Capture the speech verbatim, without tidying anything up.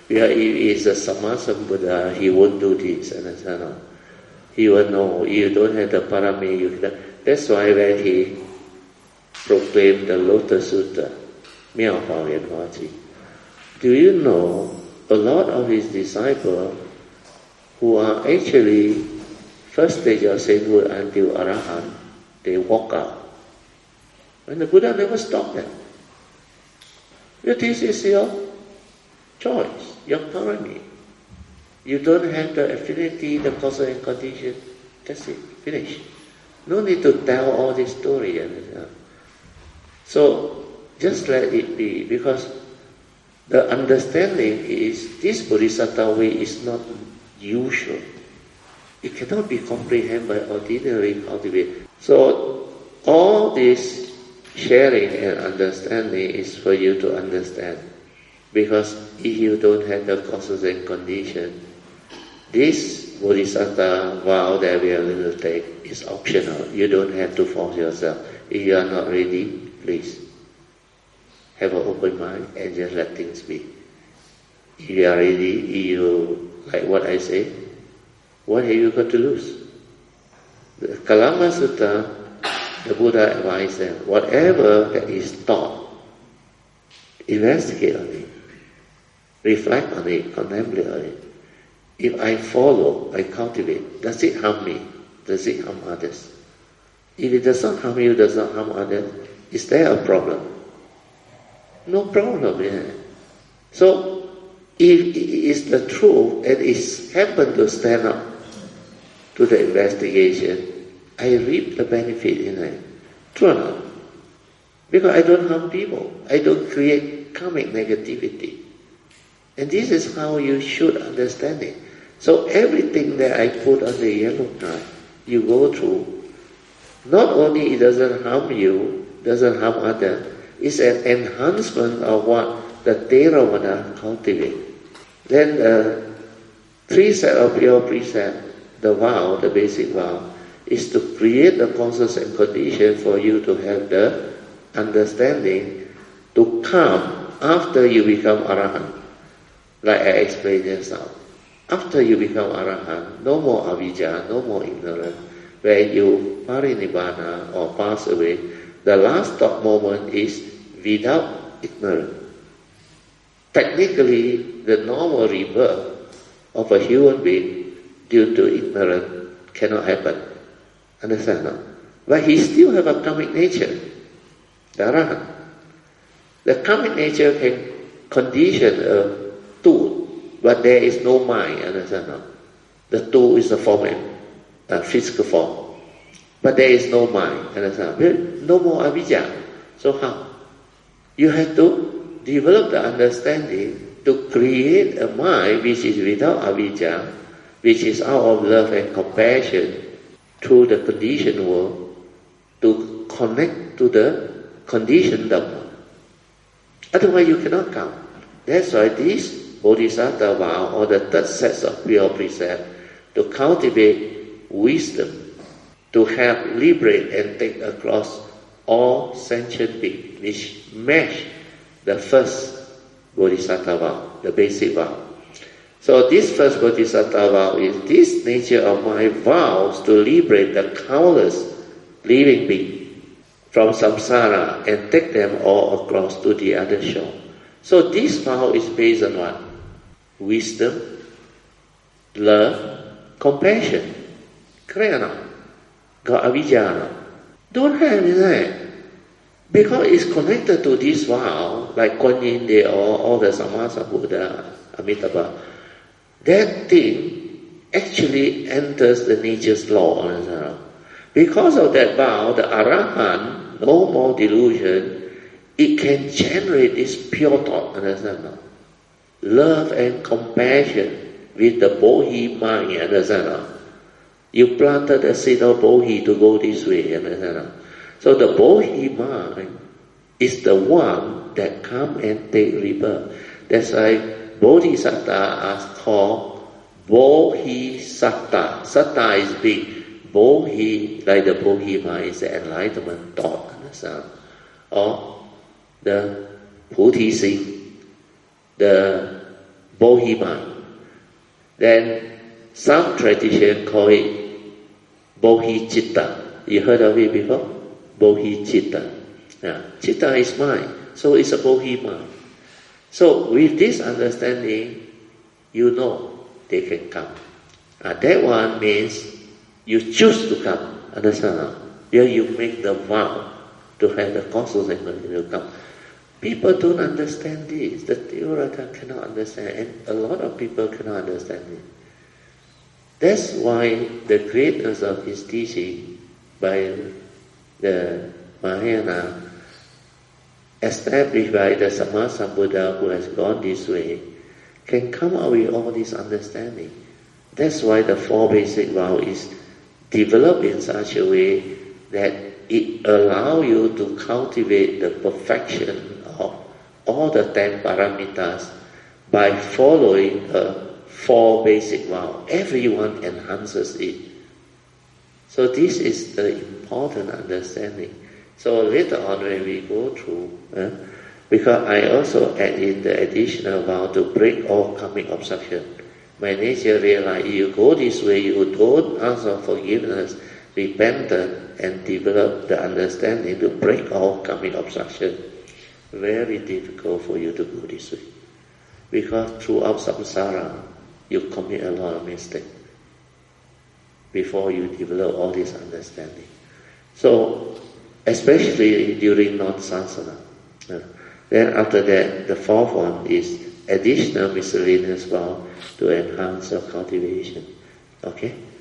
Because if he is a Sammasambuddha, he won't do this, understand? He will know, you don't have the parami, you can. That's why when he proclaimed the Lotus Sutta, Miao Hua Yan Hua Ji, do you know a lot of his disciples who are actually first stage of sainthood until Arahant, they walk out. And the Buddha never stopped them. This is your choice, your parami. You don't have the affinity, the causes and condition. That's it, finish. No need to tell all this story. So, just let it be, because the understanding is this Bodhisattva way is not usual. It cannot be comprehended by ordinary cultivation. So, all this sharing and understanding is for you to understand. Because if you don't have the causes and conditions, this Bodhisattva vow that we are going to take is optional. You don't have to force yourself. If you are not ready, please have an open mind and just let things be. If you are ready, if you like what I say, what have you got to lose? The Kalama Sutta, the Buddha advised them, whatever that is taught, investigate on it, reflect on it, contemplate on it. If I follow, I cultivate, does it harm me? Does it harm others? If it does not harm you, does not harm others, is there a problem? No problem, yeah. So, if it is the truth and it happened to stand up to the investigation, I reap the benefit in it. True or not? Because I don't harm people. I don't create karmic negativity. And this is how you should understand it. So everything that I put on the yellow card, you go through, not only it doesn't harm you, doesn't harm others, it's an enhancement of what the Theravada cultivate. Then the three set of pure precept, the vow, the basic vow, is to create the causes and conditions for you to have the understanding to come after you become Arahant. Like I explained just now. After you become Arahant, no more avijja, no more ignorance. When you parinibbana or pass away, the last stop moment is without ignorance. Technically, the normal rebirth of a human being due to ignorance cannot happen. Understand? No? But he still have a karmic nature, the Arahant. The karmic nature can condition a tool, but there is no mind. Understand? No? The tool is a form, a physical form, but there is no mind. Understand? No more avijja. So how? You have to develop the understanding to create a mind which is without avijja, which is out of love and compassion through the conditioned world, to connect to the conditioned Dhamma. Otherwise you cannot come. That's why this Bodhisattva vow, or the third set of pure precept, to cultivate wisdom, to help liberate and take across all sentient beings, which match the first Bodhisattva vow, the basic vow. So this first Bodhisattva vow is this nature of my vows to liberate the countless living beings from samsara and take them all across to the other shore. So this vow is based on what? Wisdom, love, compassion. Correct or not? Got avijja or not? Don't have, isn't it? Because it's connected to this vow, like Kuan Yin, they all, all the Sammasambuddha, Amitabha. That thing actually enters the nature's law. Because of that vow, the Arahant, no more delusion, it can generate this pure thought. Understand? Love and compassion with the Bodhi mind. Understand? You planted the seed of Bodhi to go this way. Understand? So the Bodhi mind is the one that come and take rebirth. That's why Bodhisattva are called Bodhisattva. Satta is big. Bodhi, like the Bodhi mind, is the enlightenment thought. Understand? Or the Puti Sing, the Bohima. Then some tradition call it Bodhicitta. You heard of it before? Bodhicitta. Yeah. Chitta is mind, so it's a Bohima. So with this understanding, you know they can come. Uh, that one means you choose to come. Understand? Here you make the vow to have the consciousness to come. People don't understand this. The Theravada cannot understand, and a lot of people cannot understand it. That's why the greatness of his teaching by the Mahayana, established by the Sammasambuddha who has gone this way, can come out with all this understanding. That's why the four basic vows is developed in such a way that it allows you to cultivate the perfection of all the ten paramitas by following the four basic vows. Everyone enhances it. So this is the important understanding. So later on when we go through, uh, because I also add in the additional vow to break all karmic obstruction. My nature realize you go this way, you don't ask for forgiveness, repentance, and develop the understanding to break all karmic obstruction. Very difficult for you to go this way. Because throughout samsara, you commit a lot of mistakes before you develop all this understanding. So, especially during non-sansana. Uh, then after that, the fourth one is additional miscellaneous vow to enhance your cultivation. Okay?